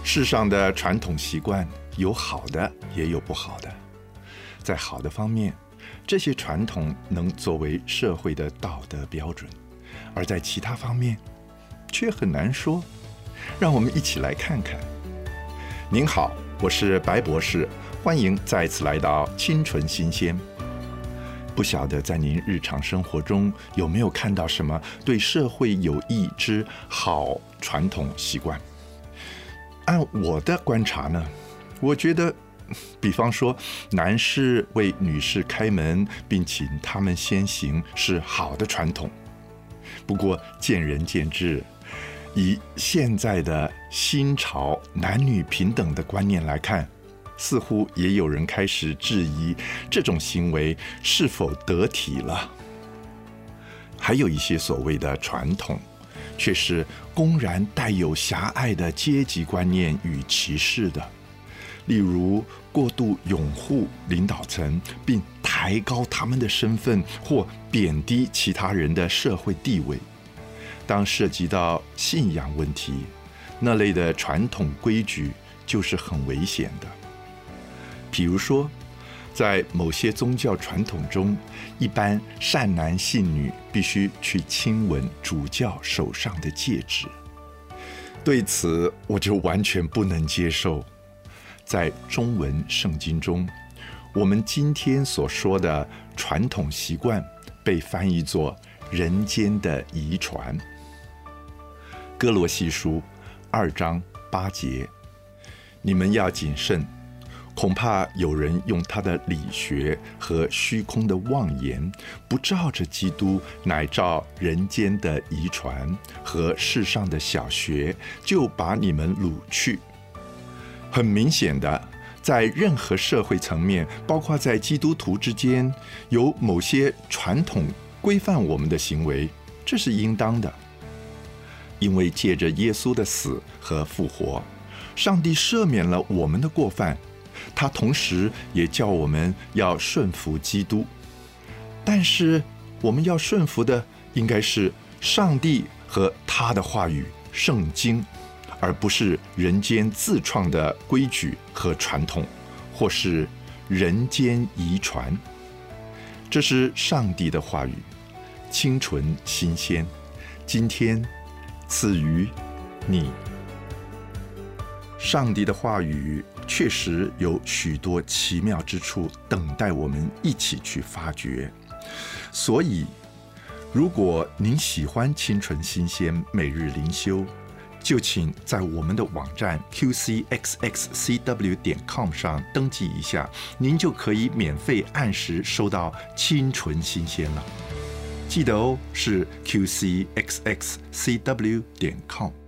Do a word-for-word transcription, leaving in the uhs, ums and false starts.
世上的传统习惯有好的，也有不好的。在好的方面，这些传统能作为社会的道德标准，而在其他方面却很难说。让我们一起来看看。您好，我是白博士，欢迎再次来到清纯新鲜。不晓得在您日常生活中有没有看到什么对社会有益之好传统习惯？按我的观察呢，我觉得比方说男士为女士开门并请他们先行是好的传统。不过见仁见智，以现在的新潮男女平等的观念来看，似乎也有人开始质疑这种行为是否得体了。还有一些所谓的传统，却是公然带有狭隘的阶级观念与歧视的，例如过度拥护领导层，并抬高他们的身份或贬低其他人的社会地位。当涉及到信仰问题，那类的传统规矩就是很危险的。比如说，在某些宗教传统中，一般善男信女必须去亲吻主教手上的戒指。对此，我就完全不能接受。在中文圣经中，我们今天所说的传统习惯被翻译作人间的遗传。哥罗西书二章八节，你们要谨慎，恐怕有人用他的理学和虚空的妄言，不照着基督，乃照人间的遗传和世上的小学，就把你们掳去。很明显的，在任何社会层面，包括在基督徒之间，有某些传统规范我们的行为，这是应当的。因为借着耶稣的死和复活，上帝赦免了我们的过犯，他同时也叫我们要顺服基督。但是我们要顺服的应该是上帝和他的话语圣经，而不是人间自创的规矩和传统，或是人间遗传。这是上帝的话语，清纯新鲜，今天赐予你。上帝的话语确实有许多奇妙之处，等待我们一起去发掘。所以，如果您喜欢清纯新鲜每日灵修，就请在我们的网站 Q C X X C W 点 com 上登记一下，您就可以免费按时收到清纯新鲜了。记得哦，是 Q C X X C W 点 com。